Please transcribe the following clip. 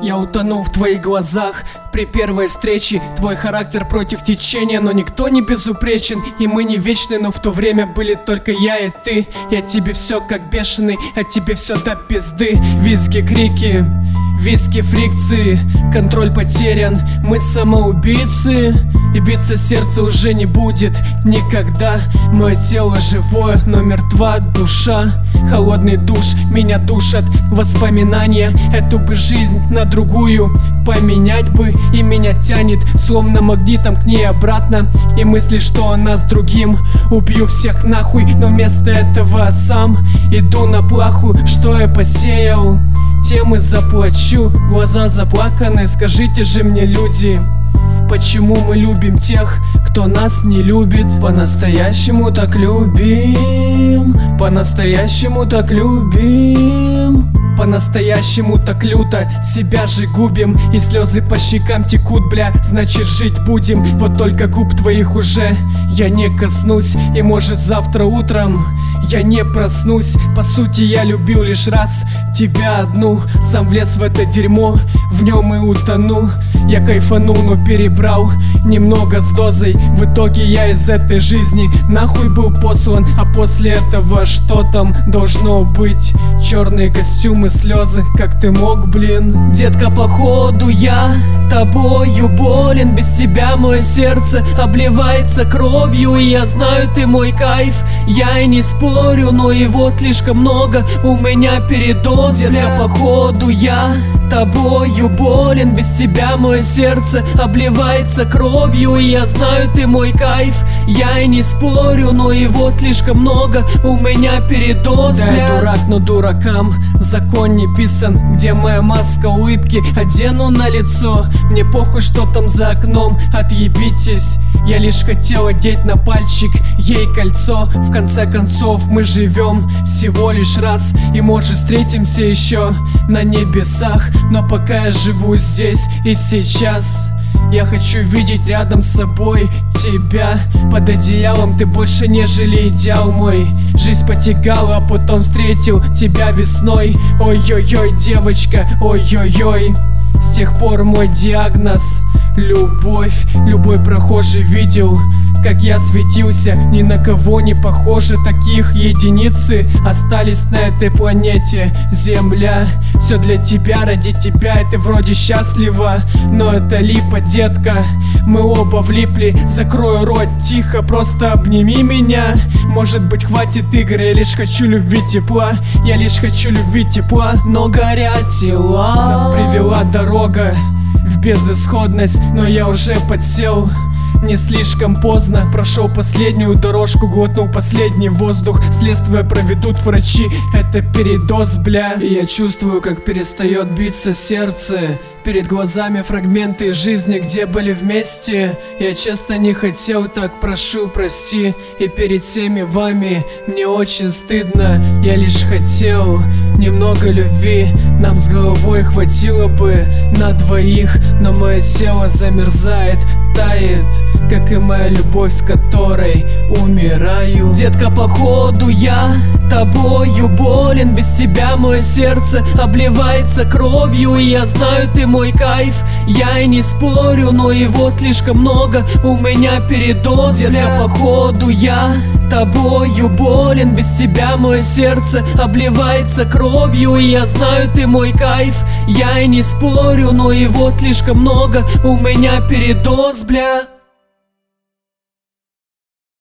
Я утонул в твоих глазах при первой встрече. Твой характер против течения, но никто не безупречен. И мы не вечны, но в то время были только я и ты. Я тебе все как бешеный, а тебе все до пизды. Визги, крики, виски, фрикции, контроль потерян, мы самоубийцы. И биться сердце уже не будет никогда. Мое тело живое, но мертва душа. Холодный душ меня душат воспоминания. Эту бы жизнь на другую поменять бы. И меня тянет словно магнитом к ней обратно. И мысли, что она с другим, убью всех нахуй. Но вместо этого сам иду на плаху. Что я посеял, тем и заплачу. Глаза заплаканы, скажите же мне, люди, почему мы любим тех, кто нас не любит? По-настоящему так любим, по-настоящему так любим, по-настоящему так люто себя же губим. И слезы по щекам текут, бля, значит жить будем. Вот только губ твоих уже я не коснусь. И может завтра утром я не проснусь. По сути я любил лишь раз тебя одну. Сам влез в это дерьмо, в нем и утону. Я кайфанул, но перебрал немного с дозой. В итоге я из этой жизни нахуй был послан. А после этого что там должно быть? Черные костюмы, слезы, как ты мог, блин? Детка, походу я тобою болен. Без тебя мое сердце обливается кровью. И я знаю, ты мой кайф, я и не спорю, но его слишком много, у меня передоз. Детка, походу я тобою болен. Без тебя мое сердце обливается кровью. И я знаю, ты мой кайф, я и не спорю, но его слишком много, у меня передоз. Да, я дурак, но дуракам закон не писан. Где моя маска улыбки, одену на лицо. Мне похуй, что там за окном, отъебитесь. Я лишь хотел одеть на пальчик ей кольцо. В конце концов мы живем всего лишь раз. И может встретимся еще на небесах. Но пока я живу здесь и сейчас, я хочу видеть рядом с собой тебя. Под одеялом ты больше, нежели идеал мой. Жизнь потягала, а потом встретил тебя весной. Ой-ой-ой, девочка, ой-ой-ой. С тех пор мой диагноз — любовь. Любой прохожий видел, как я светился. Ни на кого не похожи, таких единицы остались на этой планете Земля. Все для тебя, ради тебя, и ты вроде счастлива. Но это липа, детка, мы оба влипли. Закрой рот, тихо, просто обними меня. Может быть, хватит игр, я лишь хочу любви, тепла. Я лишь хочу любви, тепла. Но горят тела. Нас привела дорога в безысходность, но я уже подсел. Не слишком поздно, прошел последнюю дорожку, глотнул последний воздух. Следствие проведут врачи, это передоз, бля. И я чувствую, как перестает биться сердце. Перед глазами фрагменты жизни, где были вместе. Я честно не хотел так, прошу, прости. И перед всеми вами мне очень стыдно. Я лишь хотел немного любви, нам с головой хватило бы на двоих. Но мое тело замерзает, тает, как и моя любовь, с которой умираю. Детка, походу я тобою болен. Без тебя мое сердце обливается кровью. И я знаю, ты мой кайф, я и не спорю, но его слишком много, у меня передоз. Детка, походу я тобою болен. Без тебя мое сердце обливается кровью. И я знаю, ты мой кайф, я и не спорю, но его слишком много, у меня передоз, бля.